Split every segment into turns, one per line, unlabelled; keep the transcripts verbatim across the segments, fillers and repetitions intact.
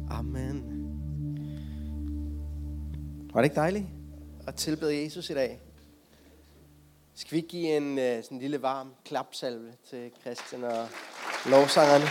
Amen. Var det ikke dejligt at tilbede Jesus i dag? Skal vi ikke give en uh, sådan en lille varm klapsalve til Christian og lovsangerne?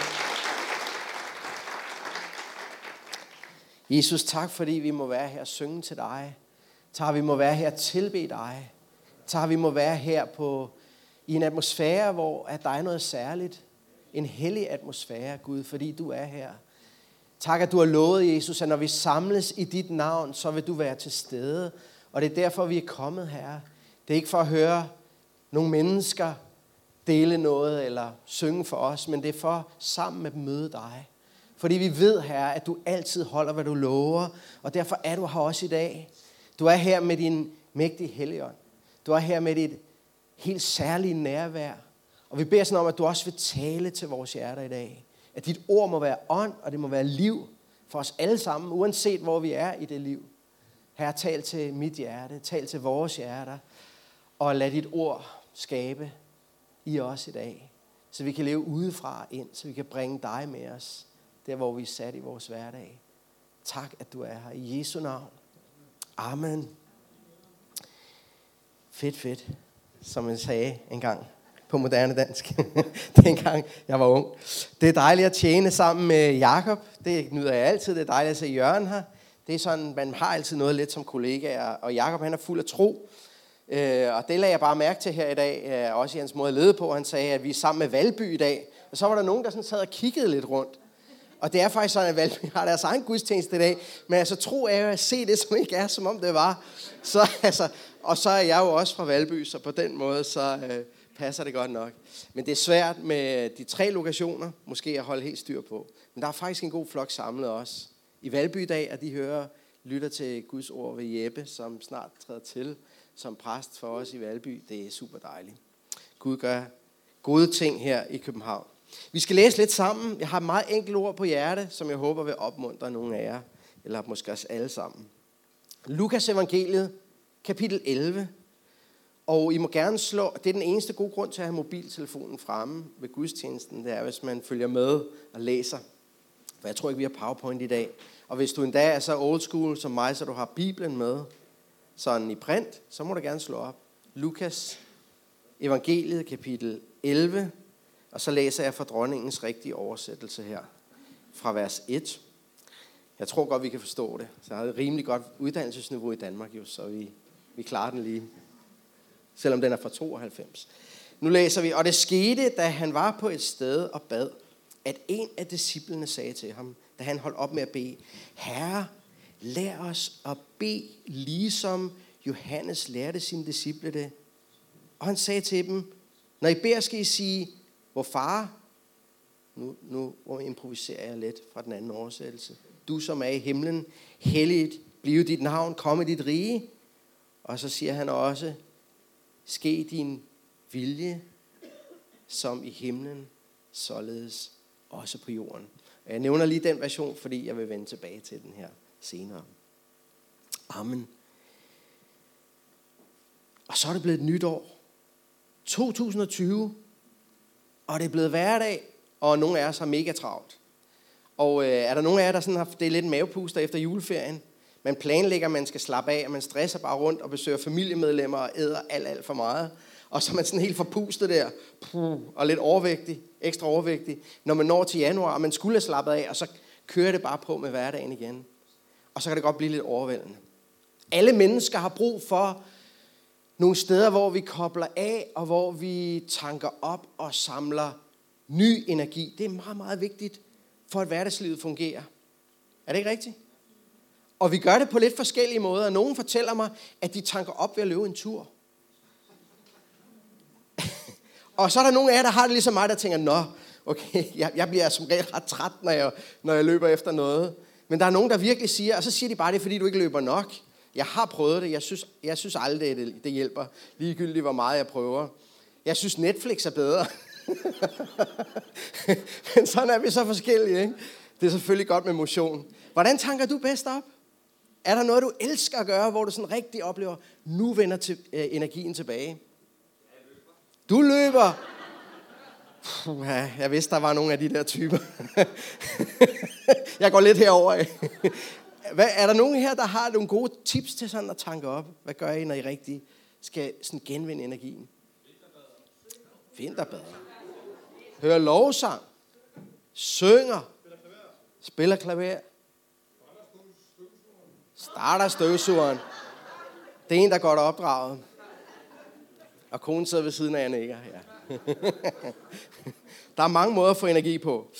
Jesus, tak fordi vi må være her og synge til dig. Tak, vi må være her og tilbede dig. Tak, vi må være her på, i en atmosfære, hvor at der er noget særligt. En hellig atmosfære, Gud, fordi du er her. Tak, at du har lovet, Jesus, at når vi samles i dit navn, så vil du være til stede. Og det er derfor, vi er kommet her. Det er ikke for at høre nogle mennesker dele noget eller synge for os, men det er for sammen at møde dig. Fordi vi ved, Herre, at du altid holder, hvad du lover, og derfor er du her også i dag. Du er her med din mægtige Helligånd. Du er her med dit helt særlige nærvær. Og vi beder sådan om, at du også vil tale til vores hjerter i dag. At dit ord må være ånd, og det må være liv for os alle sammen, uanset hvor vi er i det liv. Herre, tal til mit hjerte, tal til vores hjerter, og lad dit ord skabe i os i dag. Så vi kan leve udefra ind, så vi kan bringe dig med os, der hvor vi er sat i vores hverdag. Tak, at du er her. I Jesu navn. Amen. Fedt, fedt, som jeg sagde engang på moderne dansk, dengang jeg var ung. Det er dejligt at tjene sammen med Jakob. Det nyder jeg altid. Det er dejligt at se Jørgen her. Det er sådan, man har altid noget lidt som kollegaer. Og Jakob, han er fuld af tro. Øh, og det lagde jeg bare mærke til her i dag, øh, også i hans måde at lede på. Han sagde, at vi er sammen med Valby i dag. Og så var der nogen, der sådan sad og kiggede lidt rundt. Og det er faktisk sådan, at Valby har deres egen gudstjeneste i dag. Men altså, tro er jo at se det, som ikke er, som om det var. Så, altså, og så er jeg jo også fra Valby, så på den måde, så øh, passer det godt nok. Men det er svært med de tre lokationer, måske at holde helt styr på. Men der er faktisk en god flok samlet også i Valby i dag, og de hører, lytter til Guds ord ved Jeppe, som snart træder til som præst for os i Valby. Det er super dejligt. Gud gør gode ting her i København. Vi skal læse lidt sammen. Jeg har et meget enkelt ord på hjerte, som jeg håber vil opmuntre nogle af jer, eller måske os alle sammen. Lukas evangeliet, kapitel elleve. Og I må gerne slå, det er den eneste gode grund til at have mobiltelefonen fremme ved gudstjenesten, det er, hvis man følger med og læser. For jeg tror ikke, vi har PowerPoint i dag. Og hvis du endda er så old school som mig, så du har Bibelen med, sådan i print, så må du gerne slå op. Lukas evangeliet, kapitel elleve. Og så læser jeg fra dronningens rigtige oversættelse her, fra vers et. Jeg tror godt, vi kan forstå det. Så jeg har et rimelig godt uddannelsesniveau i Danmark, jo, så vi, vi klarer den lige. Selvom den er fra tooghalvfems. Nu læser vi, og det skete, da han var på et sted og bad, at en af disciplene sagde til ham, da han holdt op med at bede, Herre, lær os at bede, ligesom Johannes lærte sine disciple det. Og han sagde til dem, når I beder, skal I sige, hvor far, nu, nu improviserer jeg lidt fra den anden oversættelse, du som er i himlen, helligt, blive dit navn, komme dit rige. Og så siger han også, ske din vilje, som i himlen, således også på jorden. Og jeg nævner lige den version, fordi jeg vil vende tilbage til den her senere. Amen. Og så er det blevet et nyt år. to tusind og tyve. Og det er blevet hverdag, og nogle af os har mega travlt. Og øh, er der nogen af jer, der sådan har det lidt mavepuster efter juleferien? Man planlægger, man skal slappe af, og man stresser bare rundt og besøger familiemedlemmer og æder alt, alt for meget. Og så er man sådan helt forpustet der, puh, og lidt overvægtig, ekstra overvægtig, når man når til januar, og man skulle have slappet af, og så kører det bare på med hverdagen igen. Og så kan det godt blive lidt overvældende. Alle mennesker har brug for nogle steder, hvor vi kobler af, og hvor vi tanker op og samler ny energi. Det er meget, meget vigtigt, for at hverdagslivet fungerer. Er det ikke rigtigt? Og vi gør det på lidt forskellige måder. Nogen fortæller mig, at de tanker op ved at løbe en tur. Og så er der nogle af jer, der har det ligesom mig, der tænker, nå, okay, jeg, jeg bliver som regel ret træt, når jeg, når jeg løber efter noget. Men der er nogen, der virkelig siger, og så siger de bare, det er fordi, du ikke løber nok. Jeg har prøvet det. Jeg synes, jeg synes aldrig, det, det hjælper. Ligegyldigt, hvor meget jeg prøver. Jeg synes, Netflix er bedre. Men sådan er vi så forskellige, ikke? Det er selvfølgelig godt med motion. Hvordan tanker du bedst op? Er der noget, du elsker at gøre, hvor du sådan rigtig oplever, nu vender til, øh, energien tilbage? Du løber. Puh, ja, jeg vidste, der var nogle af de der typer. Jeg går lidt herover af. Hvad, er der nogen her, der har nogle gode tips til sådan at tanke op? Hvad gør I, når I rigtig skal sådan genvinde energien? Vinterbader. Hører lovsang. Synger. Spiller klaver. Starter støvsugeren. Det er en, der er godt opdraget. Og konen sidder ved siden af Anne Eger. Ja. Der er mange måder at få energi på.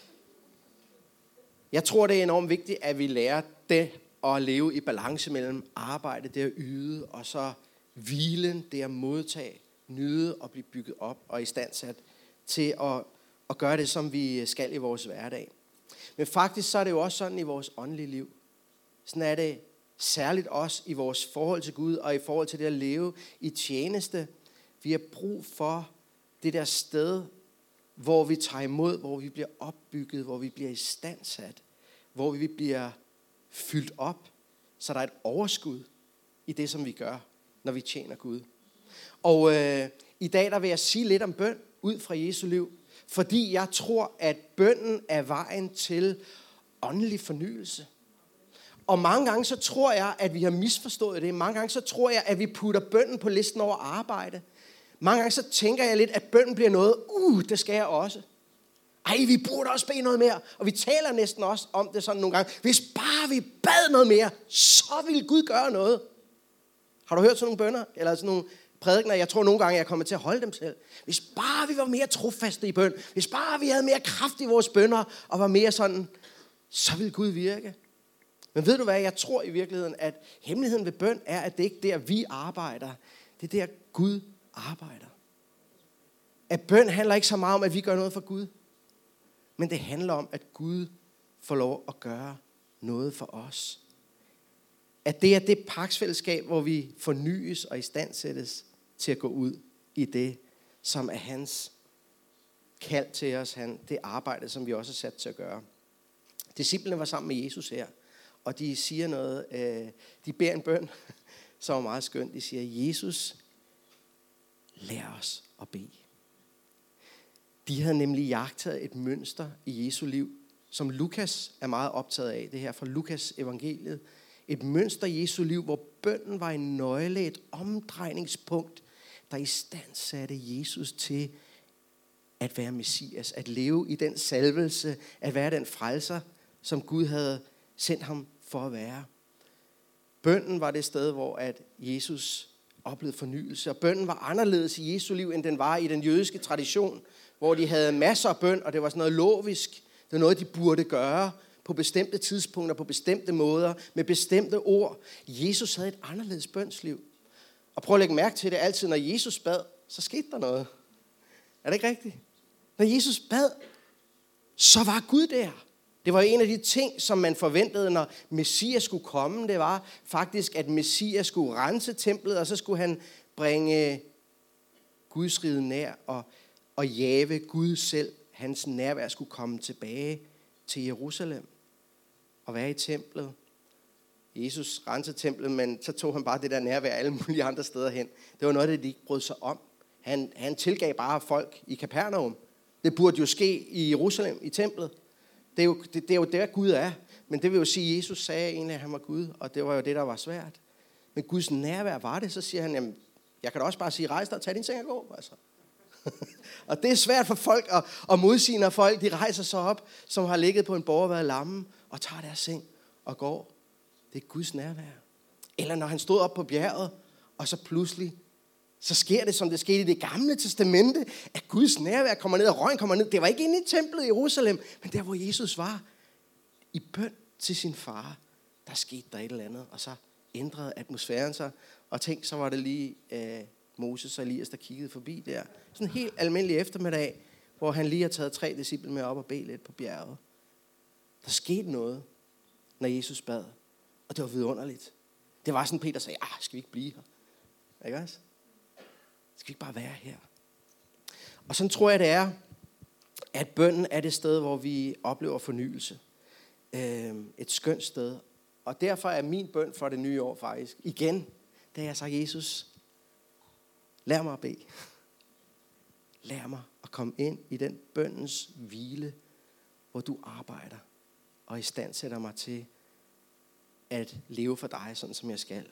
Jeg tror, det er enormt vigtigt, at vi lærer det at leve i balance mellem arbejde, det at yde, og så hvilen, det at modtage, nyde og blive bygget op og i standsat til at, at gøre det, som vi skal i vores hverdag. Men faktisk så er det jo også sådan i vores åndelige liv. Sådan er det særligt også i vores forhold til Gud og i forhold til det at leve i tjeneste. Vi har brug for det der sted, hvor vi tager imod, hvor vi bliver opbygget, hvor vi bliver istandsat, hvor vi bliver fyldt op, så der er et overskud i det, som vi gør, når vi tjener Gud. Og øh, i dag der vil jeg sige lidt om bøn ud fra Jesu liv, fordi jeg tror, at bønnen er vejen til åndelig fornyelse. Og mange gange så tror jeg, at vi har misforstået det. Mange gange så tror jeg, at vi putter bønnen på listen over arbejde. Mange gange så tænker jeg lidt, at bønnen bliver noget, uh, det skal jeg også. Ej, vi burde også bede noget mere. Og vi taler næsten også om det sådan nogle gange. Hvis bare vi bad noget mere, så ville Gud gøre noget. Har du hørt sådan nogle bønner? Eller sådan nogle prædikener? Jeg tror nogle gange, jeg kommer til at holde dem selv. Hvis bare vi var mere trofaste i bøn. Hvis bare vi havde mere kraft i vores bønner. Og var mere sådan, så ville Gud virke. Men ved du hvad, jeg tror i virkeligheden, at hemmeligheden ved bøn er, at det ikke er der, vi arbejder. Det er der, Gud arbejder. At bøn handler ikke så meget om, at vi gør noget for Gud. Men det handler om, at Gud får lov at gøre noget for os. At det er det paksfællesskab, hvor vi fornyes og istandsættes til at gå ud i det, som er hans kald til os. Han, det arbejde, som vi også er sat til at gøre. Disciplene var sammen med Jesus her, og de siger noget, øh, de beder en bøn, som er meget skønt. De siger, Jesus, lær os at bede. De havde nemlig jagtet et mønster i Jesu liv, som Lukas er meget optaget af. Det her fra Lukas evangeliet. Et mønster i Jesu liv, hvor bønnen var en nøgle, et omdrejningspunkt, der istandsatte Jesus til at være Messias, at leve i den salvelse, at være den frelser, som Gud havde sendt ham for at være. Bønnen var det sted, hvor at Jesus oplevede fornyelse, og bønnen var anderledes i Jesu liv, end den var i den jødiske tradition, hvor de havde masser af bøn, og det var sådan noget lovisk. Det var noget, de burde gøre på bestemte tidspunkter, på bestemte måder, med bestemte ord. Jesus havde et anderledes bønsliv. Og prøv at lægge mærke til det altid, når Jesus bad, så skete der noget. Er det ikke rigtigt? Når Jesus bad, så var Gud der. Det var en af de ting, som man forventede, når Messias skulle komme. Det var faktisk, at Messias skulle rense templet, og så skulle han bringe Guds rige nær, og, og jave Gud selv. Hans nærvær skulle komme tilbage til Jerusalem og være i templet. Jesus rensede templet, men så tog han bare det der nærvær alle mulige andre steder hen. Det var noget, de ikke brød sig om. Han, han tilgav bare folk i Kapernaum. Det burde jo ske i Jerusalem, i templet. Det er, jo, det, det er jo der, Gud er. Men det vil jo sige, at Jesus sagde egentlig, at han var Gud, og det var jo det, der var svært. Men Guds nærvær var det, så siger han, jamen, jeg kan da også bare sige, rejs dig og tag din seng og gå. Altså. Og det er svært for folk at, at modsige, når folk de rejser sig op, som har ligget på en borg og været lamme, og tager deres seng og går. Det er Guds nærvær. Eller når han stod op på bjerget, og så pludselig, så sker det, som det skete i det gamle testamente, at Guds nærvær kommer ned, og røgen kommer ned. Det var ikke inde i templet i Jerusalem, men der, hvor Jesus var, i bøn til sin far, der skete der et eller andet, og så ændrede atmosfæren sig, og tænk, så var det lige øh, Moses og Elias, der kiggede forbi der. Sådan en helt almindelig eftermiddag, hvor han lige har taget tre disciple med op og bede lidt på bjerget. Der skete noget, når Jesus bad, og det var vidunderligt. Det var sådan, Peter sagde, ah, skal vi ikke blive her? Ikke også? Skal vi ikke bare være her? Og sådan tror jeg, det er, at bønnen er det sted, hvor vi oplever fornyelse. Et skønt sted. Og derfor er min bøn for det nye år faktisk, igen, da jeg sagde, Jesus, lær mig at bede. Lær mig at og komme ind i den bøndens hvile, hvor du arbejder og i stand sætter mig til at leve for dig, sådan som jeg skal.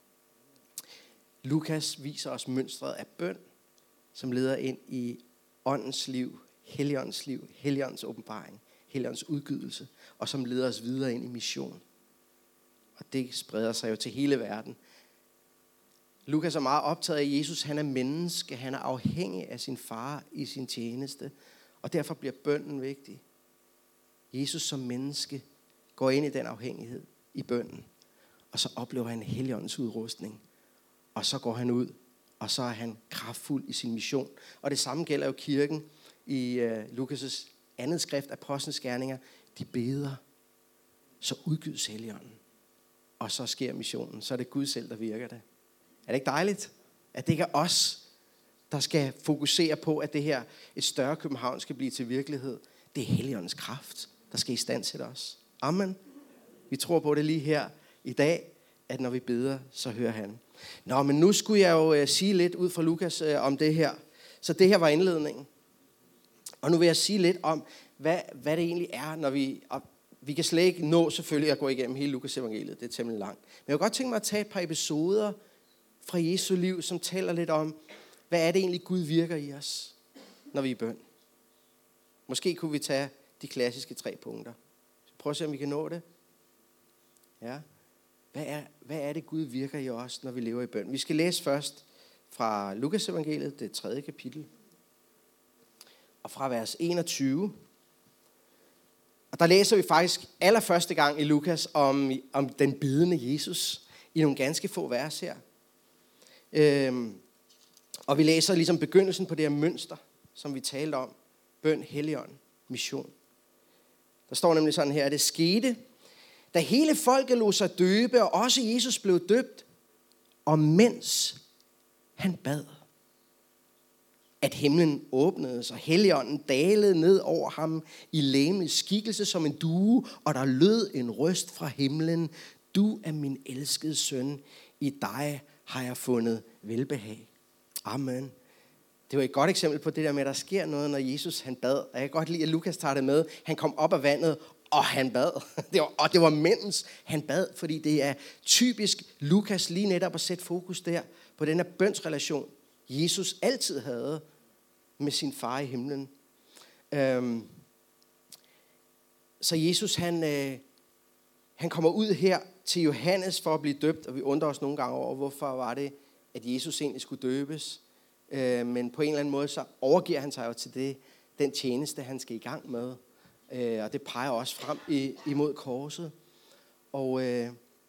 Lukas viser os mønstret af bøn, som leder ind i åndens liv, Helligåndens liv, Helligåndens åbenbaring, Helligåndens udgydelse, og som leder os videre ind i mission. Og det spreder sig jo til hele verden. Lukas er meget optaget af, at Jesus han er menneske, han er afhængig af sin far i sin tjeneste, og derfor bliver bønnen vigtig. Jesus som menneske går ind i den afhængighed i bønnen, og så oplever han Helligåndens udrustning, og så går han ud, og så er han kraftfuld i sin mission. Og det samme gælder jo kirken i uh, Lukas' andet skrift, Apostlenes Gerninger. De beder, så udgydes Helligånden, og så sker missionen. Så er det Gud selv, der virker det. Er det ikke dejligt, at det ikke er os, der skal fokusere på, at det her et større København skal blive til virkelighed? Det er Helligåndens kraft, der skal i stand til os. Amen. Vi tror på det lige her i dag, at når vi beder, så hører han. Nå, men nu skulle jeg jo uh, sige lidt ud fra Lukas uh, om det her. Så det her var indledningen. Og nu vil jeg sige lidt om, hvad, hvad det egentlig er, når vi... Og vi kan slet ikke nå selvfølgelig at gå igennem hele Lukas evangeliet. Det er temmelig langt. Men jeg vil godt tænke mig at tage et par episoder fra Jesu liv, som taler lidt om, hvad er det egentlig Gud virker i os, når vi er i bøn. Måske kunne vi tage de klassiske tre punkter. Så prøv at se, om vi kan nå det. Ja. Hvad er, hvad er det Gud virker i os, når vi lever i bøn? Vi skal læse først fra Lukas evangeliet, det tredje kapitel. Og fra vers enogtyve. Og der læser vi faktisk allerførste gang i Lukas om, om den bedende Jesus i nogle ganske få vers her. Øhm, og vi læser ligesom begyndelsen på det her mønster, som vi talte om. Bøn, Helligånd, mission. Der står nemlig sådan her, at det skete, da hele folket lod sig døbe, og også Jesus blev døbt, og mens han bad, at himlen åbnedes, og Helligånden dalede ned over ham i legemlig skikkelse som en due, og der lød en røst fra himlen: Du er min elskede søn, i dig har jeg fundet velbehag. Amen. Det var et godt eksempel på det der med, at der sker noget, når Jesus han bad. Og jeg kan godt lide, at Lukas tager det med. Han kom op af vandet, og han bad. Det var, og det var mens han bad, fordi det er typisk Lukas lige netop at sætte fokus der på den her bønsrelation, Jesus altid havde med sin far i himlen. Øhm, så Jesus han, øh, han kommer ud her til Johannes for at blive døbt, og vi undrer os nogle gange over, hvorfor var det, at Jesus egentlig skulle døbes. Øh, men på en eller anden måde, så overgiver han sig jo til det, den tjeneste, han skal i gang med. Øh, og det peger også frem i, imod korset. Og, øh,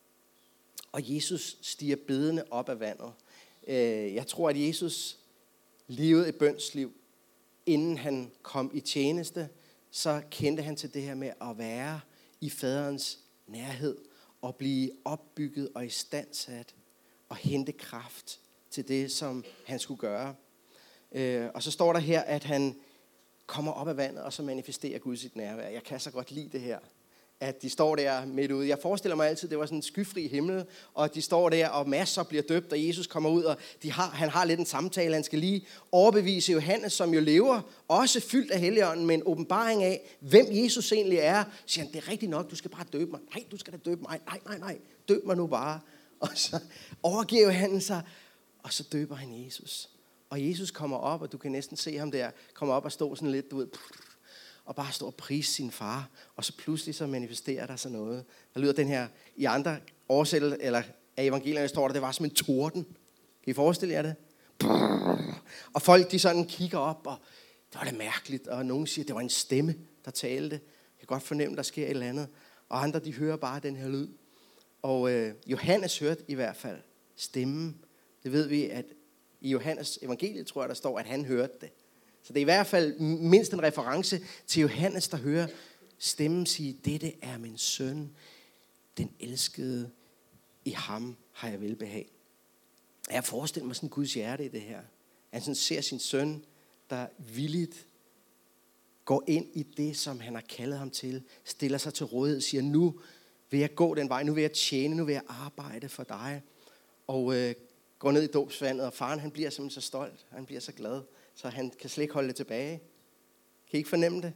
og Jesus stiger bedende op af vandet. Øh, jeg tror, at Jesus levede et bønsliv, inden han kom i tjeneste, så kendte han til det her med at være i faderens nærhed og blive opbygget og istandsat og hente kraft til det, som han skulle gøre. Øh, og så står der her, at han kommer op af vandet, og så manifesterer Gud sit nærvær. Jeg kan så godt lide det her, at de står der midt ude. Jeg forestiller mig altid, det var sådan en skyfri himmel, og de står der, og masser bliver døbt, og Jesus kommer ud, og de har, han har lidt en samtale. Han skal lige overbevise Johannes, som jo lever, også fyldt af Helligånden, med en åbenbaring af, hvem Jesus egentlig er. Så siger han, det er rigtigt nok, du skal bare døbe mig. Nej, du skal da døbe mig. Nej, nej, nej, døb mig nu bare. Og så overgiver han sig, og så døber han Jesus. Og Jesus kommer op, og du kan næsten se ham der, kommer op og stå sådan lidt, du ved, og bare stå og prise sin far, og så pludselig så manifesterer der sig noget. Der lyder den her, i andre oversættelser, eller af evangelierne står der, det var som en torden. Kan I forestille jer det? Og folk, de sådan kigger op, og det var da mærkeligt, og nogen siger, det var en stemme, der talte. Jeg kan godt fornemme, der sker et eller andet. Og andre, de hører bare den her lyd. Og øh, Johannes hørte i hvert fald stemmen. Det ved vi, at i Johannes evangeliet, tror jeg, der står, at han hørte det. Så det er i hvert fald mindst en reference til Johannes, der hører stemmen sige, dette er min søn, den elskede, i ham har jeg velbehag. Jeg forestiller mig sådan Guds hjerte i det her. Han sådan ser sin søn, der villigt går ind i det, som han har kaldet ham til, stiller sig til rådighed, siger, nu vil jeg gå den vej, nu vil jeg tjene, nu vil jeg arbejde for dig. Og øh, går ned i dåbsvandet, og faren han bliver simpelthen så stolt, han bliver så glad, så han kan slet ikke holde det tilbage. Kan I ikke fornemme det?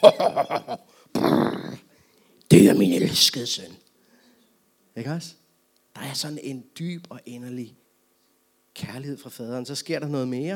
Det er min elskede søn. Ikke også? Der er sådan en dyb og inderlig kærlighed fra faderen. Så sker der noget mere.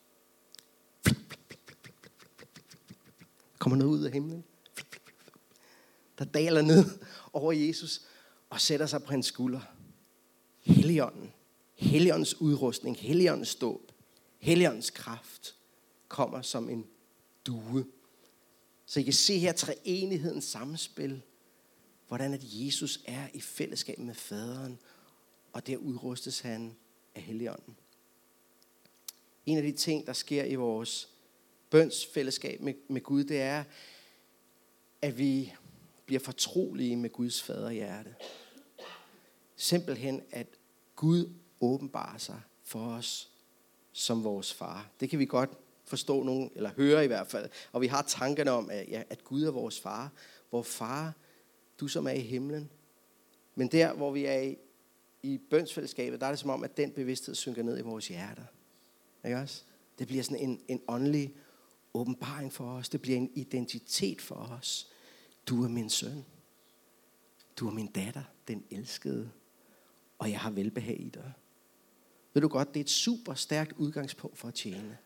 Kommer noget ud af himlen. Der daler ned over Jesus og sætter sig på hans skulder. Helligånden. Helligåndens udrustning. Helligåndens dåb. Helligåndens kraft kommer som en due. Så I kan se her treenighedens samspil. Hvordan at Jesus er i fællesskab med faderen. Og der udrustes han af Helligånden. En af de ting, der sker i vores bønsfællesskab med, med Gud, det er, at vi bliver fortrolige med Guds faderhjerte. Simpelthen, at Gud åbenbarer sig for os som vores far. Det kan vi godt forstå nogen, eller høre i hvert fald. Og vi har tankerne om, at, ja, at Gud er vores far. Vor far, du som er i himlen. Men der, hvor vi er i, i bønsfællesskabet, der er det som om, at den bevidsthed synker ned i vores hjerter. Ikke også? Det bliver sådan en, en åndelig åbenbaring for os. Det bliver en identitet for os. Du er min søn. Du er min datter, den elskede. Og jeg har velbehag i dig. Ved du godt, det er et super stærkt udgangspunkt for at tjene.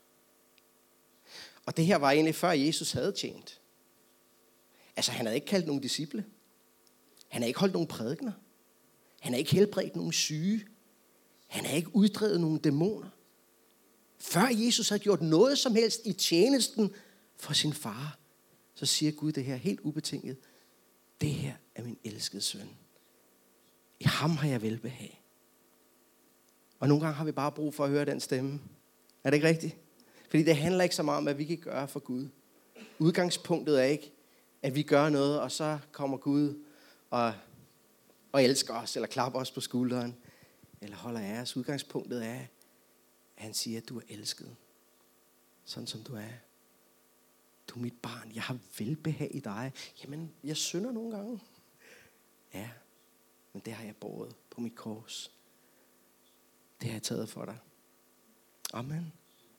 Og det her var egentlig før Jesus havde tjent. Altså han havde ikke kaldt nogen disciple. Han havde ikke holdt nogen prædikener. Han havde ikke helbredt nogen syge. Han havde ikke uddrevet nogen dæmoner. Før Jesus havde gjort noget som helst i tjenesten for sin far, så siger Gud det her helt ubetinget. Det her er min elskede søn. I ham har jeg velbehag. Og nogle gange har vi bare brug for at høre den stemme. Er det ikke rigtigt? Fordi det handler ikke så meget om, hvad vi kan gøre for Gud. Udgangspunktet er ikke, at vi gør noget, og så kommer Gud og, og elsker os, eller klapper os på skulderen, eller holder af os. Udgangspunktet er, at han siger, at du er elsket. Sådan som du er. Du er mit barn. Jeg har velbehag i dig. Jamen, jeg synder nogle gange. Ja, men det har jeg båret på mit kors. Det har jeg taget for dig. Amen.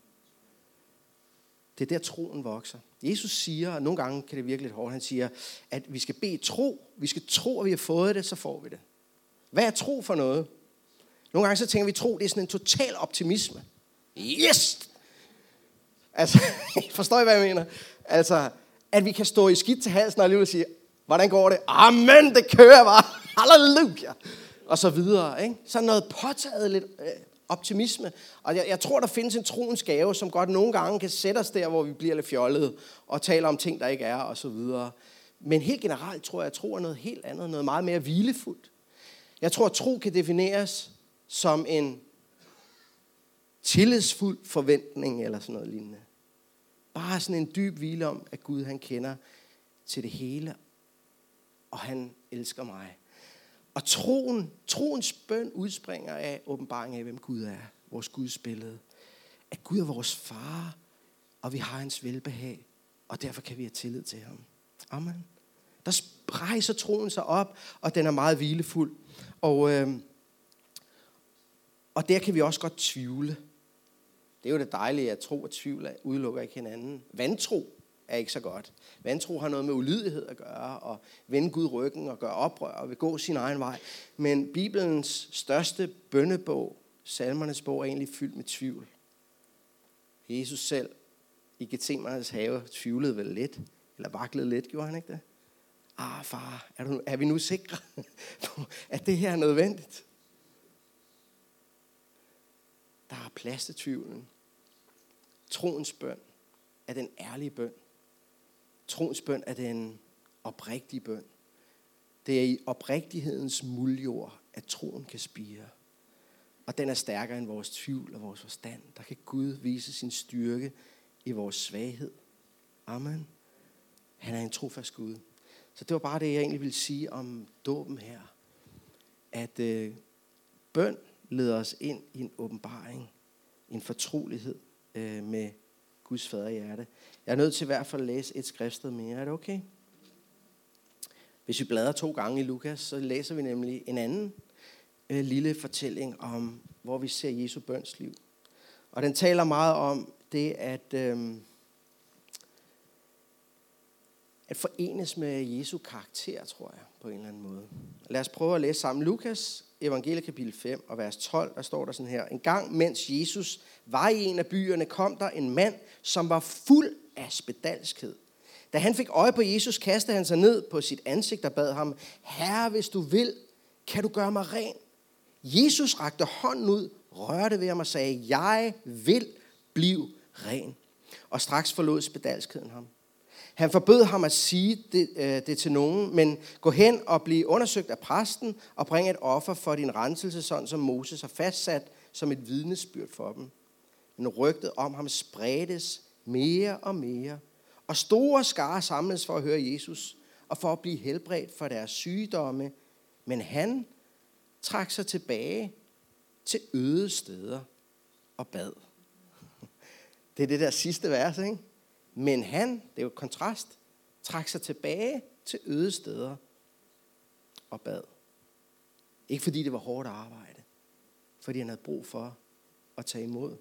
Det er der troen vokser. Jesus siger, og nogle gange kan det virke lidt hårdt, han siger, at vi skal bede tro. Vi skal tro, at vi har fået det, så får vi det. Hvad er tro for noget? Nogle gange så tænker vi, tro, det er sådan en total optimisme. Yes! Altså, forstår I, hvad jeg mener? Altså, at vi kan stå i skidt til halsen og alligevel sige, hvordan går det? Amen, det kører bare. Halleluja! Og så videre, ikke? Så noget påtaget lidt øh, optimisme. Og jeg, jeg tror, der findes en troens gave, som godt nogle gange kan sætte os der, hvor vi bliver lidt fjollede og taler om ting, der ikke er, og så videre. Men helt generelt tror jeg, at tro er noget helt andet, noget meget mere hvilefuldt. Jeg tror, at tro kan defineres som en tillidsfuld forventning, eller sådan noget lignende. Bare sådan en dyb hvile om, at Gud han kender til det hele, og han elsker mig. Og troen, troens bøn udspringer af åbenbaringen af, hvem Gud er. Vores Guds billede. At Gud er vores far, og vi har hans velbehag, og derfor kan vi have tillid til ham. Amen. Der rejser troen sig op, og den er meget hvilefuld. Og, øh, og der kan vi også godt tvivle. Det er jo det dejlige, at tro og tvivl udelukker ikke hinanden. Vantro er ikke så godt. Vantro har noget med ulydighed at gøre, og vende Gud ryggen og gøre oprør og vil gå sin egen vej. Men Bibelens største bønnebog, Salmernes bog, er egentlig fyldt med tvivl. Jesus selv i Getsemanes have tvivlede vel lidt, eller vaklede lidt, gjorde han ikke det? Ah, far, er, du, er vi nu sikre på, at det her er nødvendigt? Der er plads til tvivlen. Troens bøn er den ærlige bøn. Troens bøn er den oprigtige bøn. Det er i oprigtighedens muldjord, at troen kan spire. Og den er stærkere end vores tvivl og vores forstand. Der kan Gud vise sin styrke i vores svaghed. Amen. Han er en trofast Gud. Så det var bare det, jeg egentlig ville sige om dåben her. At øh, bøn leder os ind i en åbenbaring, en fortrolighed øh, med Guds faderhjerte. Jeg er nødt til i hvert fald at læse et skriftsted mere. Er det okay? Hvis vi bladrer to gange i Lukas, så læser vi nemlig en anden øh, lille fortælling om, hvor vi ser Jesu bønsliv. Og den taler meget om det at, øh, at forenes med Jesu karakter, tror jeg, på en eller anden måde. Lad os prøve at læse sammen. Lukas, evangeliet kapitel fem og vers tolv, der står der sådan her. En gang, mens Jesus var i en af byerne, kom der en mand, som var fuld af spedalskhed. Da han fik øje på Jesus, kastede han sig ned på sit ansigt og bad ham, Herre, hvis du vil, kan du gøre mig ren? Jesus rakte hånden ud, rørte ved ham og sagde, jeg vil blive ren. Og straks forlod spedalskheden ham. Han forbød ham at sige det, øh, det til nogen, men gå hen og blive undersøgt af præsten og bringe et offer for din renselse, sådan som Moses har fastsat som et vidnesbyrd for dem. Men rygtet om ham spredtes mere og mere, og store skarer samledes for at høre Jesus og for at blive helbredt for deres sygdomme. Men han trak sig tilbage til øde steder og bad. Det er det der sidste vers, ikke? Men han, det er jo et kontrast, trak sig tilbage til øde steder og bad. Ikke fordi det var hårdt arbejde, fordi han havde brug for at tage imod.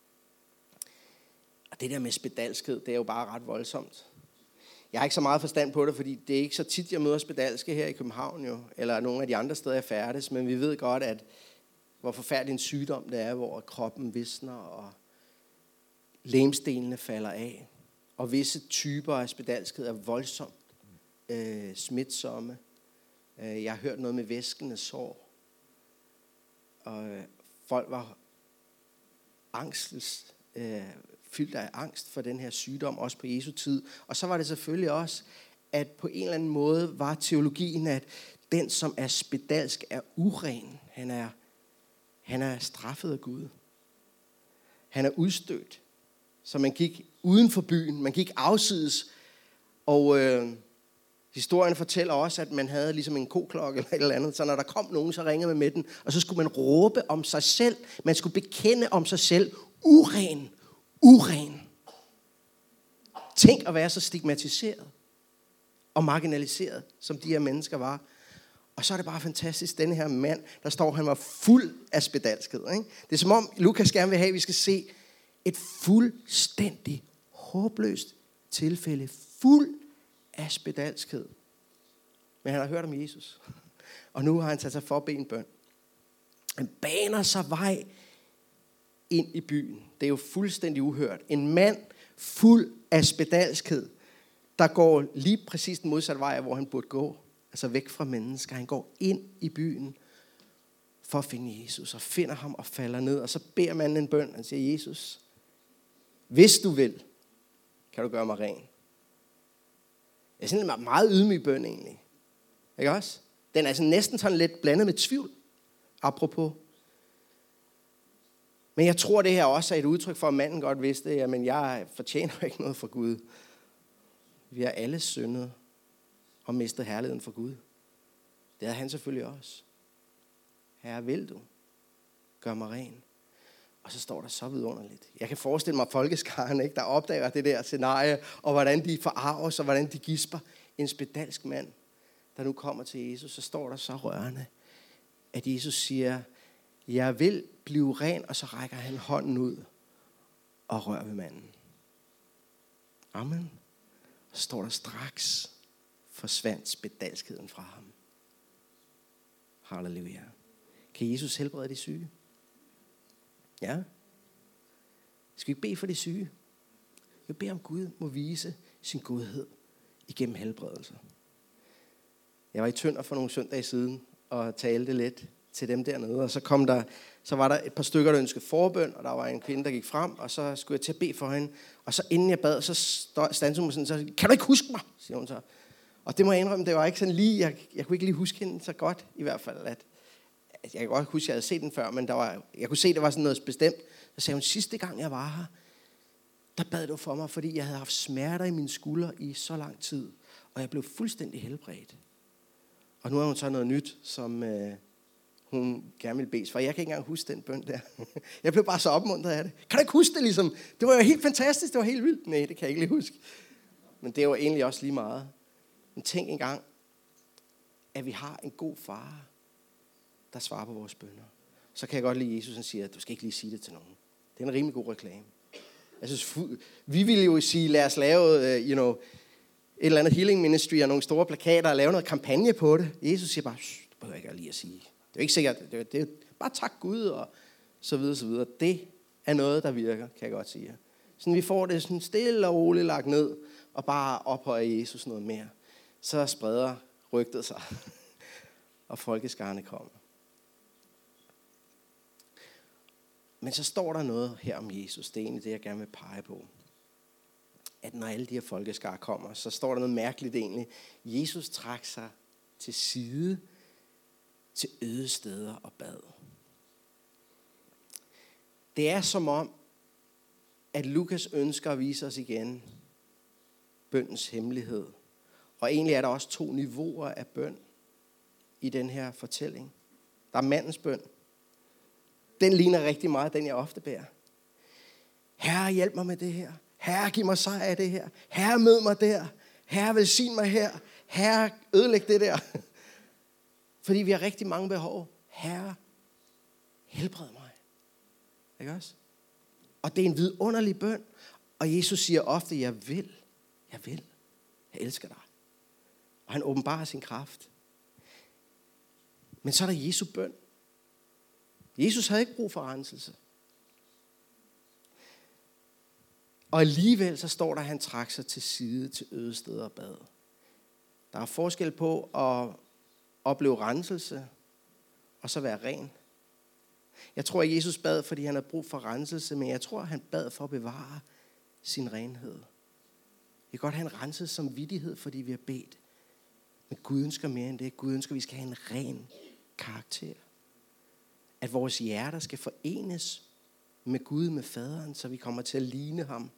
Og det der med spedalskhed, det er jo bare ret voldsomt. Jeg har ikke så meget forstand på det, fordi det er ikke så tit, jeg møder spedalske her i København jo, eller nogle af de andre steder, jeg færdes, men vi ved godt, at hvor forfærdelig en sygdom det er, hvor kroppen visner og legemsdelene falder af. Og visse typer af spedalskhed er voldsomt øh, smitsomme. Øh, jeg har hørt noget med væskende sår. Og øh, folk var angst, øh, fyldt af angst for den her sygdom, også på Jesu tid. Og så var det selvfølgelig også, at på en eller anden måde var teologien, at den, som er spedalsk, er uren. Han er, han er straffet af Gud. Han er udstødt. Så man gik uden for byen, man gik afsides, og øh, historien fortæller også, at man havde ligesom en koklokke eller et eller andet, så når der kom nogen, så ringede man med den, og så skulle man råbe om sig selv, man skulle bekende om sig selv, uren, uren. Tænk at være så stigmatiseret og marginaliseret, som de her mennesker var. Og så er det bare fantastisk, denne her mand, der står, han var fuld af spedalskhed. Ikke? Det er som om, Lukas gerne vil have, at vi skal se et fuldstændig håbløst tilfælde, fuld af spedalskhed. Men han har hørt om Jesus, og nu har han taget sig for at bede en bøn. Han baner sig vej ind i byen. Det er jo fuldstændig uhørt. En mand fuld af spedalskhed, der går lige præcis den modsatte vej, hvor han burde gå. Altså væk fra mennesker. Han går ind i byen for at finde Jesus, og finder ham og falder ned. Og så beder manden en bøn. Han siger, Jesus, hvis du vil, kan du gøre mig ren. Det er sådan en meget ydmyg bøn egentlig. Ikke også? Den er altså næsten sådan lidt blandet med tvivl. Apropos. Men jeg tror, det her også er et udtryk for, at manden godt vidste, at jamen, jeg fortjener ikke noget fra Gud. Vi har alle syndet og mistet herligheden for Gud. Det havde han selvfølgelig også. Herre, vil du gøre mig ren? Og så står der så vidunderligt. Jeg kan forestille mig folkeskaren, ikke, der opdager det der scenarie, og hvordan de forarves, og hvordan de gisper. En spedalsk mand, der nu kommer til Jesus, så står der så rørende, at Jesus siger, jeg vil blive ren, og så rækker han hånden ud og rører ved manden. Amen. Så står der straks, forsvandt spedalskheden fra ham. Halleluja. Kan Jesus helbrede de syge? Ja. Skal vi bede for de syge? Vi beder om Gud må vise sin godhed igennem helbredelse. Jeg var i Tønder for nogle søndage siden og talte lidt til dem dernede, og så kom der, så var der et par stykker, der ønskede forbøn, og der var en kvinde, der gik frem, og så skulle jeg til at bede for hende, og så inden jeg bad, så standede hun sådan, så kan du ikke huske mig, siger hun så. Og det må jeg indrømme, det var ikke sådan lige, jeg, jeg kunne ikke lige huske hende så godt, i hvert fald, at jeg kan godt huske, at jeg havde set den før, men der var, jeg kunne se, at det var sådan noget bestemt. Så sagde hun, sidste gang jeg var her, der bad du for mig, fordi jeg havde haft smerter i mine skuldre i så lang tid, og jeg blev fuldstændig helbredt. Og nu har hun så noget nyt, som øh, hun gerne vil bede for. Jeg kan ikke engang huske den bøn der. Jeg blev bare så opmuntret af det. Kan du ikke huske det ligesom? Det var jo helt fantastisk, det var helt vildt. Nej, det kan jeg ikke lige huske. Men det var egentlig også lige meget. Men tænk engang, at vi har en god far, der svarer på vores bønner. Så kan jeg godt lide, Jesus han siger, at du skal ikke lige sige det til nogen. Det er en rimelig god reklame. Altså, vi ville jo sige, lad os lave, uh, you know, et eller andet healing ministry og nogle store plakater og lave noget kampagne på det. Jesus siger bare, det behøver jeg ikke lige at sige. Det er jo ikke sikkert, det er, det er bare tak Gud og så videre, så videre. Det er noget, der virker, kan jeg godt sige. Sådan vi får det sådan stille og roligt lagt ned og bare ophøjer Jesus noget mere. Så spreder rygtet sig, og folkeskarne kommer. Men så står der noget her om Jesus. Det er egentlig det, jeg gerne vil pege på. At når alle de her folkeskare kommer, så står der noget mærkeligt egentlig. Jesus trak sig til side til øde steder og bad. Det er som om, at Lukas ønsker at vise os igen bønnens hemmelighed. Og egentlig er der også to niveauer af bøn i den her fortælling. Der er mandens bøn. Den ligner rigtig meget den, jeg ofte bærer. Herre, hjælp mig med det her. Herre, giv mig sejr af det her. Herre, mød mig der. Herre, velsign mig her. Herre, ødelæg det der. Fordi vi har rigtig mange behov. Herre, helbred mig. Ikke også? Og det er en vidunderlig bøn. Og Jesus siger ofte, jeg vil. Jeg vil. Jeg elsker dig. Og han åbenbarer sin kraft. Men så er der Jesu bøn. Jesus havde ikke brug for renselse. Og alligevel så står der, at han trak sig til side til øde steder og bad. Der er forskel på at opleve renselse og så være ren. Jeg tror, at Jesus bad, fordi han havde brug for renselse, men jeg tror, at han bad for at bevare sin renhed. Vi kan godt have en renset samvittighed, fordi vi har bedt. Men Gud ønsker mere end det. Gud ønsker, at vi skal have en ren karakter. At vores hjerter skal forenes med Gud, med faderen, så vi kommer til at ligne ham.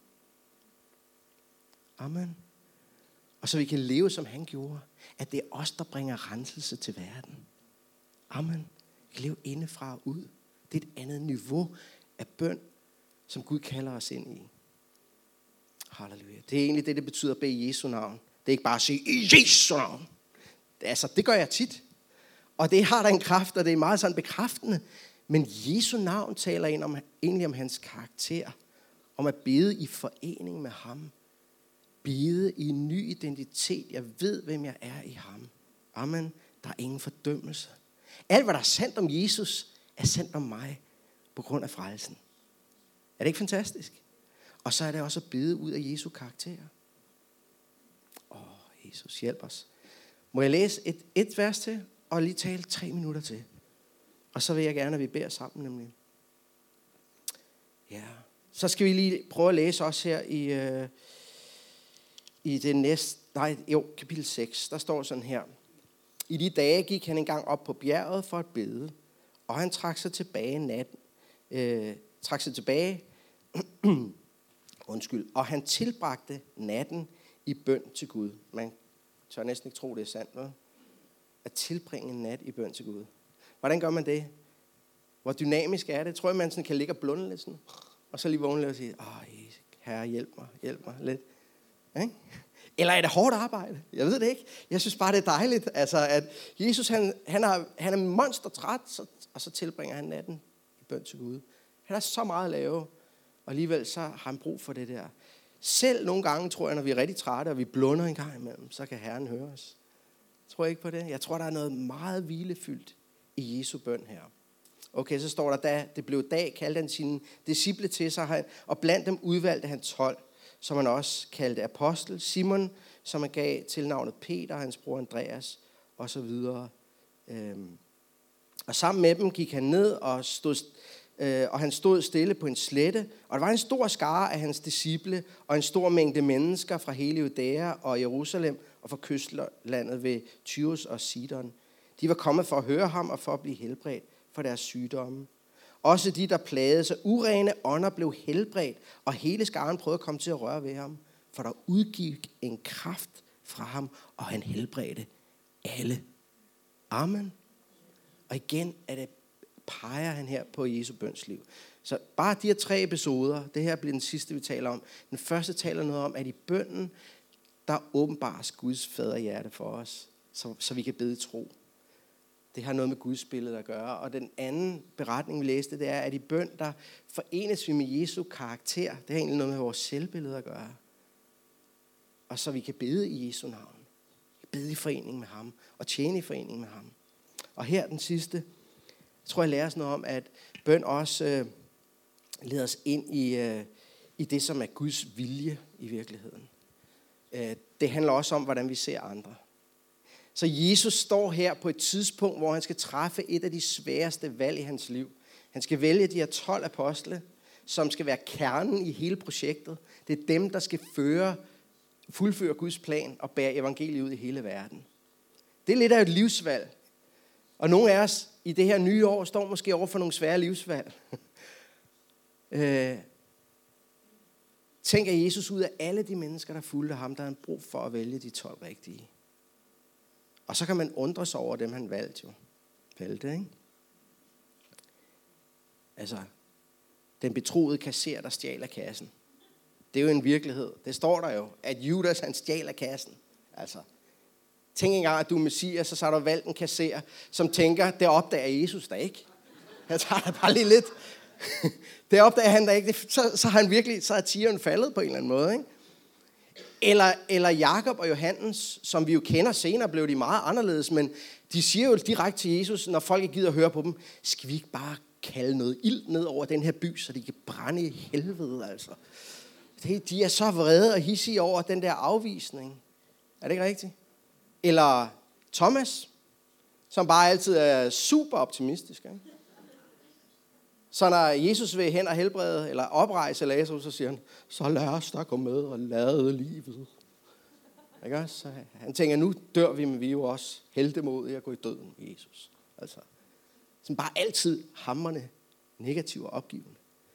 Amen. Og så vi kan leve, som han gjorde. At det er os, der bringer renselse til verden. Amen. Vi kan leve indefra og ud. Det er et andet niveau af bøn, som Gud kalder os ind i. Halleluja. Det er egentlig det, det betyder at bede i Jesu navn. Det er ikke bare at sige, i Jesu navn. Det, altså, det gør jeg tit. Og det har der en kraft, og det er meget sådan bekræftende. Men Jesu navn taler ind om, egentlig om hans karakter. Om at bede i forening med ham. Bede i en ny identitet. Jeg ved, hvem jeg er i ham. Amen. Der er ingen fordømmelse. Alt, hvad der er sandt om Jesus, er sandt om mig på grund af frelsen. Er det ikke fantastisk? Og så er det også at bede ud af Jesu karakter. Åh, Jesus, hjælp os. Må jeg læse et, et vers til, og lige tale tre minutter til? Og så vil jeg gerne, at vi beder sammen nemlig. Ja. Så skal vi lige prøve at læse også her i, øh, i det næste, nej, jo, kapitel seks. Der står sådan her. I de dage gik han engang op på bjerget for at bede, og han trak sig tilbage natten. Øh, trak sig tilbage, undskyld, og han tilbragte natten i bøn til Gud. Man tør næsten ikke tro, det er sandt, vel? At tilbringe en nat i bøn til Gud. Hvordan gør man det? Hvor dynamisk er det? Tror jeg, man sådan kan ligge og blunde lidt sådan, og så lige vågne lidt og sige, åh, herre, hjælp mig, hjælp mig lidt. Ikke? Eller er det hårdt arbejde? Jeg ved det ikke. Jeg synes bare, det er dejligt, altså, at Jesus, han, han, er, han er monstertræt, så, og så tilbringer han natten i bøn til Gud. Han har så meget at lave, og alligevel så har han brug for det der. Selv nogle gange, tror jeg, når vi er rigtig trætte, og vi blunder en gang imellem, så kan Herren høre os. Tror jeg ikke på det? Jeg tror, der er noget meget hvilefyldt i Jesu bøn her. Okay, så står der, da det blev dag, kaldte han sine disciple til sig, og blandt dem udvalgte han tolv, som han også kaldte apostel, Simon, som han gav tilnavnet Peter, hans bror Andreas, og så videre. Og sammen med dem gik han ned, og, stod, og han stod stille på en slette, og der var en stor skare af hans disciple, og en stor mængde mennesker fra hele Judæa og Jerusalem, og fra kystlandet ved Tyrus og Sidon. De var kommet for at høre ham, og for at blive helbredt for deres sygdomme. Også de, der plagede sig urene ånder, blev helbredt, og hele skaren prøvede at komme til at røre ved ham, for der udgik en kraft fra ham, og han helbredte alle. Amen. Og igen er det, peger han her på Jesu bønsliv. Så bare de her tre episoder, det her bliver den sidste, vi taler om. Den første taler noget om, at i bønnen, der åbenbares Guds faderhjerte for os, så, så vi kan bede i tro. Det har noget med Guds billede at gøre. Og den anden beretning, vi læste, det er, at i bøn, der forenes vi med Jesu karakter. Det har egentlig noget med vores selvbillede at gøre. Og så vi kan bede i Jesu navn. Bede i forening med ham. Og tjene i forening med ham. Og her den sidste, jeg tror, jeg lærer os noget om, at bøn også øh, leder os ind i, øh, i det, som er Guds vilje i virkeligheden. Øh, det handler også om, hvordan vi ser andre. Så Jesus står her på et tidspunkt, hvor han skal træffe et af de sværeste valg i hans liv. Han skal vælge de her tolv apostle, som skal være kernen i hele projektet. Det er dem, der skal føre, fuldføre Guds plan og bære evangeliet ud i hele verden. Det er lidt af et livsvalg. Og nogle af os i det her nye år står måske over for nogle svære livsvalg. øh, tænk, at Jesus ud af alle de mennesker, der fulgte ham, der havde brug for at vælge de tolv rigtige. Og så kan man undre sig over dem, han valgte jo. Valgte, ikke? Altså, den betroede kasser, der stjal af kassen. Det er jo en virkelighed. Det står der jo, at Judas, han stjal af kassen. Altså, tænk engang, at du er Messias, så har du valgt en kasser, som tænker, det opdager Jesus da ikke. Jeg tager da bare lige lidt. Det opdager han da ikke. Så, så har han virkelig, så er tigeren faldet på en eller anden måde, ikke? Eller, eller Jakob og Johannes, som vi jo kender senere, blev de meget anderledes, men de siger jo direkte til Jesus, når folk ikke gider at høre på dem, skal vi ikke bare kalde noget ild ned over den her by, så de kan brænde i helvede, altså. De er så vrede og hissige over den der afvisning. Er det ikke rigtigt? Eller Thomas, som bare altid er super optimistisk, ikke? Så når Jesus vil hen og helbrede, eller oprejse Lazarus, så siger han, så lad os da gå med og lade livet. Ikke også? Så han tænker, nu dør vi, men vi er jo også heldemodige at gå i døden med Jesus. Altså, som bare altid hamrende negativ og opgivende.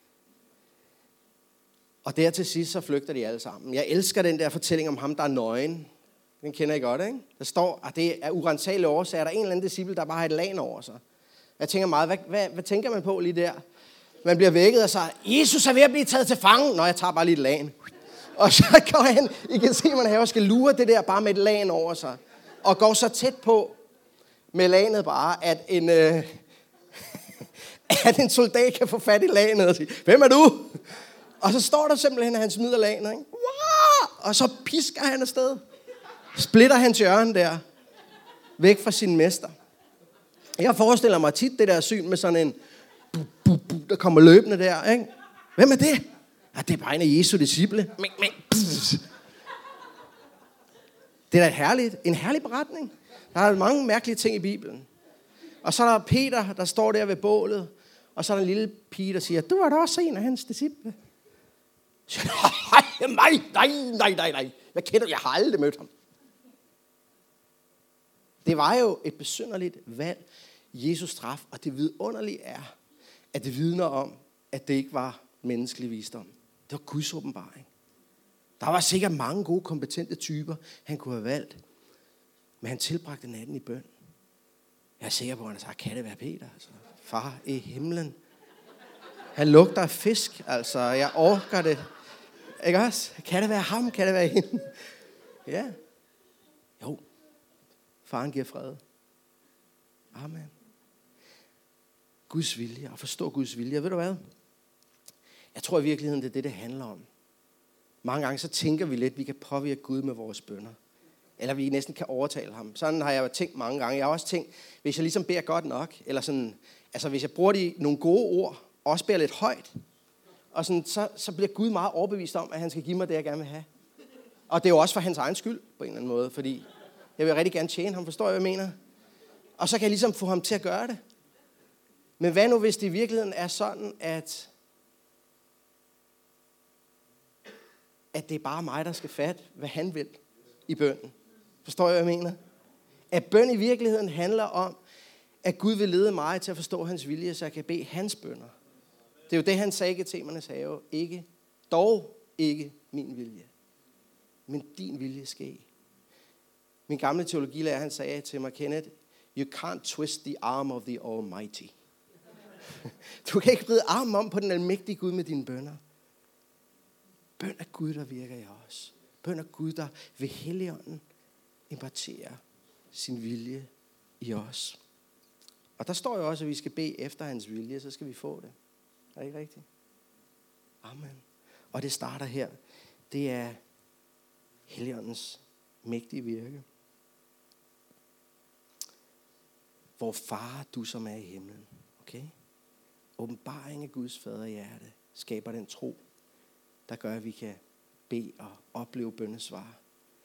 Og der til sidst, så flygter de alle sammen. Jeg elsker den der fortælling om ham, der er nøgen. Den kender I godt, ikke? Der står, at det er urensagelige årsager. Der er en eller anden disciple, der bare har et lagen over sig. Jeg tænker meget, hvad, hvad, hvad tænker man på lige der? Man bliver vækket og siger, Jesus er ved at blive taget til fange. Nå, jeg tager bare lige et lagen. Og så går han, I kan se, man her skal lure det der bare med et lagen over sig. Og går så tæt på med lagenet bare, at en, øh, at en soldat kan få fat i lagenet og sige, hvem er du? Og så står der simpelthen, at han smider lagenet, ikke? Og så pisker han afsted. Splitter hans hjørne der. Væk fra sin mester. Jeg forestiller mig tit det der syn med sådan en, bu, bu, bu, der kommer løbende der, ikke? Hvem er det? Ja, det er bare en af Jesu disciple. Det er da herligt. En herlig beretning. Der er mange mærkelige ting i Bibelen. Og så er der Peter, der står der ved bålet. Og så er der en lille pige, der siger, du var da også en af hans disciple. Så, nej, nej, nej, nej, nej. Jeg kender, jeg har aldrig mødt ham. Det var jo et besynderligt valg, Jesus traf, og det vidunderlige er, at det vidner om, at det ikke var menneskelig visdom. Det var Guds åbenbaring. Der var sikkert mange gode, kompetente typer, han kunne have valgt, men han tilbragte natten i bøn. Jeg er sikker på, at han sagde, kan det være Peter? Altså, far i himlen. Han lugter af fisk, altså, jeg orker det. Ikke også? Kan det være ham? Kan det være hende? Ja. Jo. Faren giver fred. Amen. Guds vilje, og forstå Guds vilje. Ved du hvad? Jeg tror i virkeligheden, det er det, det handler om. Mange gange så tænker vi lidt, at vi kan påvirke Gud med vores bønner. Eller vi næsten kan overtale ham. Sådan har jeg tænkt mange gange. Jeg har også tænkt, hvis jeg ligesom beder godt nok, eller sådan, altså hvis jeg bruger de nogle gode ord, og også beder lidt højt, og sådan, så, så bliver Gud meget overbevist om, at han skal give mig det, jeg gerne vil have. Og det er jo også for hans egen skyld, på en eller anden måde, fordi jeg vil rigtig gerne tjene ham, forstår jeg, hvad jeg mener? Og så kan jeg ligesom få ham til at gøre det. Men hvad nu, hvis det i virkeligheden er sådan, at, at det er bare mig, der skal fatte, hvad han vil i bønnen? Forstår jeg, hvad jeg mener? At bøn i virkeligheden handler om, at Gud vil lede mig til at forstå hans vilje, så jeg kan bede hans bønner. Det er jo det, han sagde i Gethsemanes have. Ikke, dog ikke min vilje, men din vilje ske. Min gamle teologilærer, han sagde til mig, Kenneth, you can't twist the arm of the Almighty. Du kan ikke vride armen om på den almægtige Gud med dine bønner. Bøn er Gud, der virker i os. Bøn er Gud, der ved Helligånden imparterer sin vilje i os. Og der står jo også, at vi skal bede efter hans vilje, så skal vi få det. Er det ikke rigtigt? Amen. Og det starter her. Det er Helligåndens mægtige virke. Vor far, du som er i himlen. Okay? Åbenbaring af Guds faderhjerte skaber den tro, der gør, at vi kan bede og opleve bønnesvar.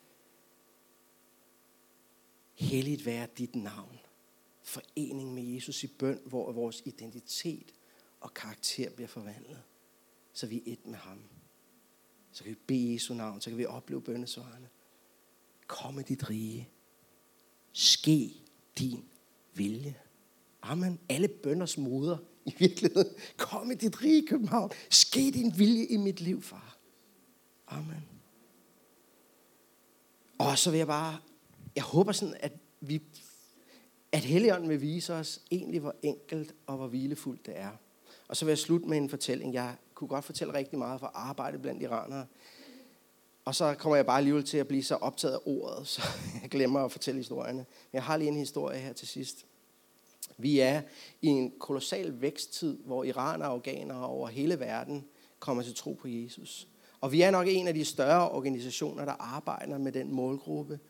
Helligt være dit navn. Forening med Jesus i bøn, hvor vores identitet og karakter bliver forvandlet. Så vi er et med ham. Så kan vi bede Jesu navn, så kan vi opleve bønnesvarene. Kom med dit rige. Ske din vilje. Amen. Alle bønners moder i virkeligheden. Kom med dit rige, København. Ske din vilje i mit liv, far. Amen. Og så vil jeg bare, jeg håber sådan, at vi, at Helligånden vil vise os egentlig, hvor enkelt og hvor hvilefuldt det er. Og så vil jeg slutte med en fortælling. Jeg kunne godt fortælle rigtig meget fra arbejde blandt iranere. Og så kommer jeg bare alligevel til at blive så optaget af ordet, så jeg glemmer at fortælle historierne. Men jeg har lige en historie her til sidst. Vi er i en kolossal væksttid, hvor iranere og afghanere over hele verden kommer til tro på Jesus. Og vi er nok en af de større organisationer, der arbejder med den målgruppe.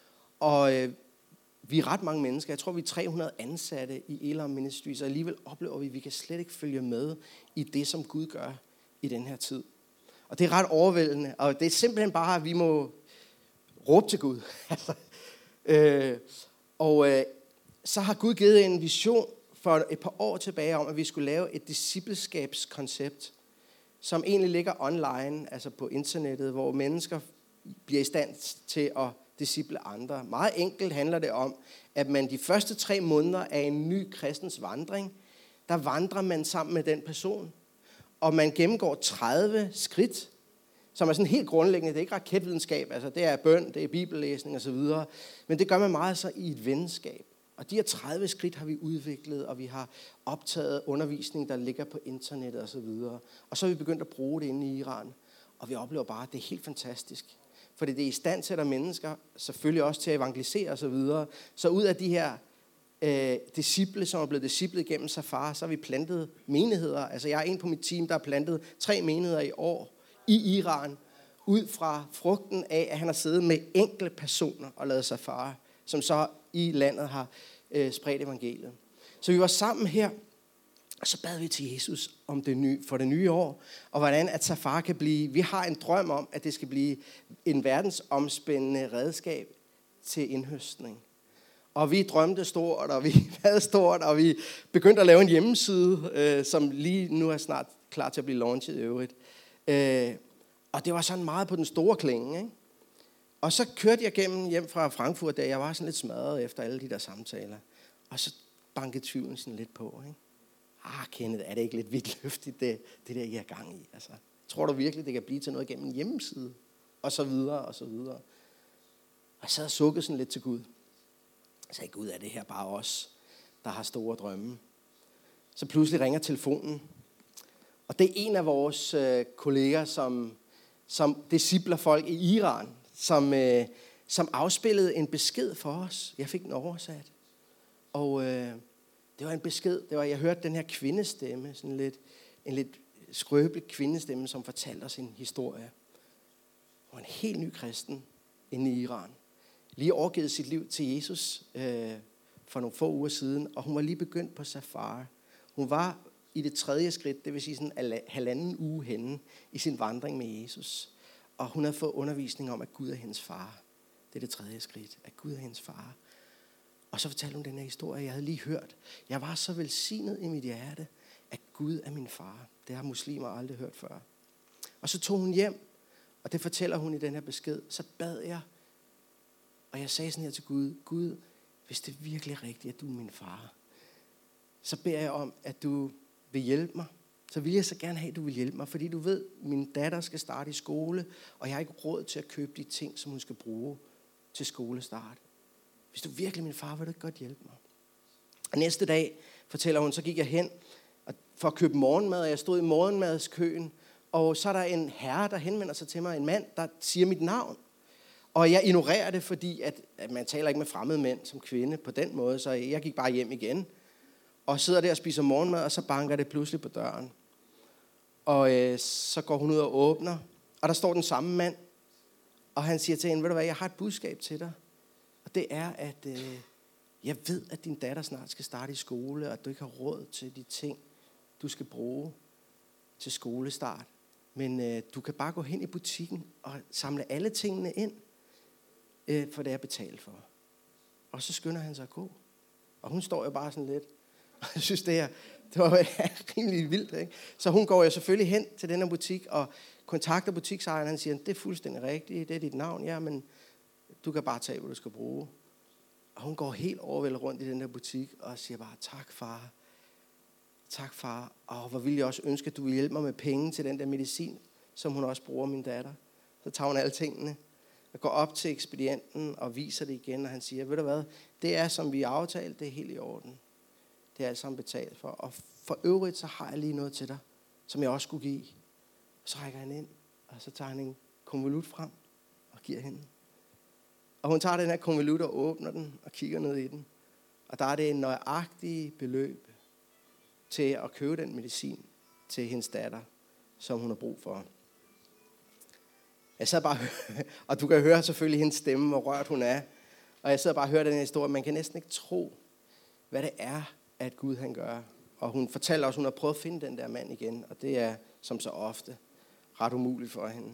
Og øh, vi er ret mange mennesker. Jeg tror, vi er tre hundrede ansatte i Elam Ministries, og alligevel oplever vi, at vi kan slet ikke følge med i det, som Gud gør i den her tid. Og det er ret overvældende, og det er simpelthen bare, at vi må råbe til Gud. altså, øh, og øh, så har Gud givet en vision for et par år tilbage om, at vi skulle lave et discipleskabskoncept, som egentlig ligger online, altså på internettet, hvor mennesker bliver i stand til at disciple andre. Meget enkelt handler det om, at man de første tre måneder af en ny kristens vandring, der vandrer man sammen med den person, og man gennemgår tredive skridt, som er sådan helt grundlæggende. Det er ikke raketvidenskab, altså det er bøn, det er bibellæsning osv., men det gør man meget så i et venskab. Og de her tredive skridt har vi udviklet, og vi har optaget undervisning, der ligger på internettet og så videre. Og så har vi begyndt at bruge det inde i Iran, og vi oplever bare, at det er helt fantastisk. Fordi det er i stand sætter mennesker, selvfølgelig også til at evangelisere og så videre. Så ud af de her øh, disciple, som er blevet disciplet gennem Safar, så har vi plantet menigheder. Altså jeg er en på mit team, der har plantet tre menigheder i år i Iran, ud fra frugten af, at han har siddet med enkelte personer og lavet Safar, som så i landet har øh, spredt evangeliet. Så vi var sammen her, og så bad vi til Jesus om det nye, for det nye år, og hvordan at Safar kan blive, vi har en drøm om, at det skal blive en verdensomspændende redskab til indhøstning. Og vi drømte stort, og vi havde stort, og vi begyndte at lave en hjemmeside, øh, som lige nu er snart klar til at blive launchet i øvrigt. Øh, og det var sådan meget på den store klinge, ikke? Og så kørte jeg gennem hjem fra Frankfurt, da jeg var sådan lidt smadret efter alle de der samtaler. Og så bankede tvivlen sådan lidt på, ikke? Ah, Kenneth, er det ikke lidt vildt løftigt, det, det der, I er gang i? Altså, tror du virkelig, det kan blive til noget gennem en hjemmeside? Og så videre, og så videre. Og jeg sad og sukkede sådan lidt til Gud. Jeg sagde, Gud, er det her bare os, der har store drømme? Så pludselig ringer telefonen. Og det er en af vores øh, kolleger, som, som discipler folk i Iran, som, øh, som afspillede en besked for os. Jeg fik den oversat. Og øh, det var en besked. Det var, jeg hørte den her kvindestemme, sådan lidt, en lidt skrøbelig kvindestemme, som fortalte os en historie. Hun var en helt ny kristen inde i Iran. Lige overgivet sit liv til Jesus øh, for nogle få uger siden, og hun var lige begyndt på Safar. Hun var i det tredje skridt, det vil sige sådan en halvanden uge henne i sin vandring med Jesus. Og hun havde fået undervisning om, at Gud er hendes far. Det er det tredje skridt, at Gud er hendes far. Og så fortalte hun den her historie, jeg havde lige hørt. Jeg var så velsignet i mit hjerte, at Gud er min far. Det har muslimer aldrig hørt før. Og så tog hun hjem, og det fortæller hun i den her besked. Så bad jeg, og jeg sagde sådan her til Gud, Gud, hvis det er virkelig rigtigt, at du er min far, så beder jeg om, at du vil hjælpe mig. Så vil jeg så gerne have, at du vil hjælpe mig, fordi du ved, at min datter skal starte i skole, og jeg har ikke råd til at købe de ting, som hun skal bruge til skolestart. Hvis du er virkelig min far, vil du ikke godt hjælpe mig. Og næste dag, fortæller hun, så gik jeg hen for at købe morgenmad, og jeg stod i morgenmadskøen, og så er der en herre, der henvender sig til mig, en mand, der siger mit navn. Og jeg ignorerer det, fordi at, at man taler ikke med fremmede mænd som kvinde på den måde, så jeg gik bare hjem igen. og sidder der og spiser morgenmad, og så banker det pludselig på døren. Og øh, så går hun ud og åbner, og der står den samme mand, og han siger til hende, ved du hvad, jeg har et budskab til dig. Og det er, at øh, jeg ved, at din datter snart skal starte i skole, og at du ikke har råd til de ting, du skal bruge til skolestart. Men øh, du kan bare gå hen i butikken og samle alle tingene ind, øh, for det er betalt for. Og så skynder han sig at gå. Og hun står jo bare sådan lidt, og jeg synes, det, her, det var rimelig vildt. Ikke? Så hun går jo selvfølgelig hen til den her butik og kontakter butiksejeren. Han siger, det er fuldstændig rigtigt, det er dit navn, ja, men du kan bare tage, hvad du skal bruge. Og hun går helt overvældet rundt i den der butik og siger bare, tak far, tak far. Og hvor ville jeg også ønske, at du ville hjælpe mig med penge til den der medicin, som hun også bruger, min datter. Så tager hun alle tingene og går op til ekspedienten og viser det igen, og han siger, ved du hvad, det er som vi har aftalt, det er helt i orden. Det er alt sammen betalt for. Og for øvrigt, så har jeg lige noget til dig, som jeg også skulle give. Så rækker han ind, og så tager han en konvolut frem og giver hende. Og hun tager den her konvolut og åbner den og kigger ned i den. Og der er det en nøjagtig beløb til at købe den medicin til hendes datter, som hun har brug for. Jeg sad bare og du kan høre selvfølgelig hendes stemme, hvor rørt hun er. Og jeg sidder bare og hører den her historie. Man kan næsten ikke tro, hvad det er, at Gud han gør. Og hun fortæller også, at hun har prøvet at finde den der mand igen. Og det er, som så ofte, ret umuligt for hende.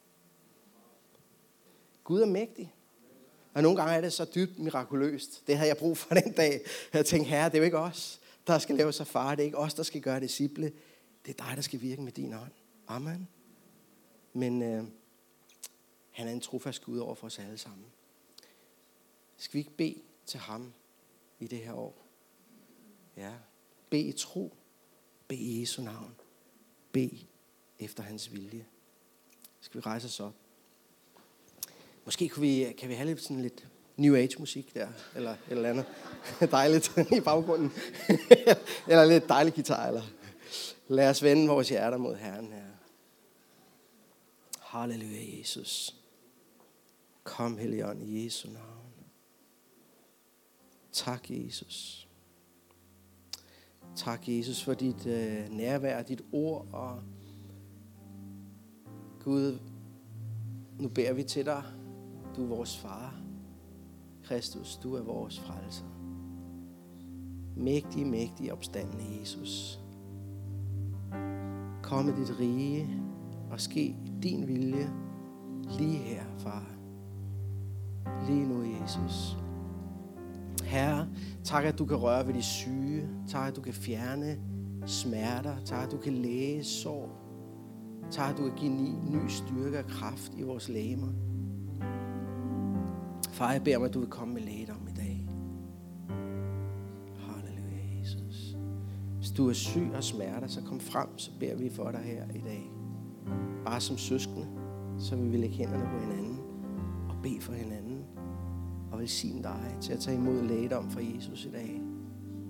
Gud er mægtig. Og nogle gange er det så dybt mirakuløst. Det havde jeg brug for den dag. Jeg tænkte, herre, det er jo ikke os, der skal lave sig far. Det er ikke os, der skal gøre disciple. Det er dig, der skal virke med din ånd. Amen. Men øh, han er en trofast Gud over for os alle sammen. Skal vi ikke bede til ham i det her år? Ja. Bed i tro. Bed i Jesu navn. Bed efter hans vilje. Skal vi rejse os op? Måske kan vi, kan vi have lidt, sådan lidt New Age musik der, eller eller andet dejligt i baggrunden. Eller lidt dejlig guitar, eller lad os vende vores hjerter mod Herren her. Halleluja, Jesus. Kom, Helligånd, i Jesu navn. Tak, Jesus. Tak, Jesus, for dit øh, nærvær, dit ord, og Gud, nu beder vi til dig. Du er vores far. Kristus, du er vores frelser. Mægtig, mægtig opstandende Jesus. Kom med dit rige og ske din vilje lige her, far. Lige nu, Jesus. Herre, tak at du kan røre ved de syge. Tak at du kan fjerne smerter. Tak at du kan læge sår. Tak at du kan give ny, ny styrke og kraft i vores legemer. Far, jeg beder mig, at du vil komme med lægedom i dag. Halleluja, Jesus. Hvis du er syg og smerter, så kom frem, så beder vi for dig her i dag. Bare som søskende, så vil vi lægge hænderne på hinanden og bede for hinanden. Og velsigne dig til at tage imod lægedom fra Jesus i dag.